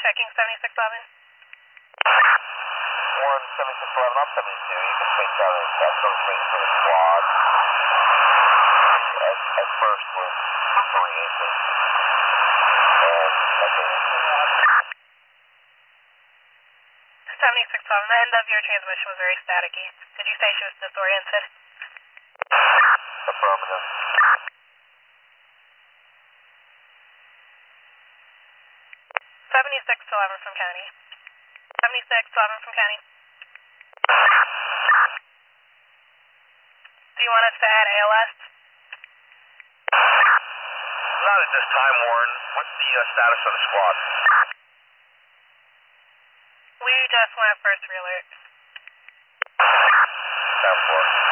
checking 7611. 17611, I'm 72. You can change out of that service for the squad. At first was oriented. And 7611, the end of your transmission was very staticky. Did you say she was disoriented? affirmative. 7611 from County. 7611 from County. Do you want us to add ALS? Not at this time, Warren. What's the status of the squad? We just went first re-alert. 10-4.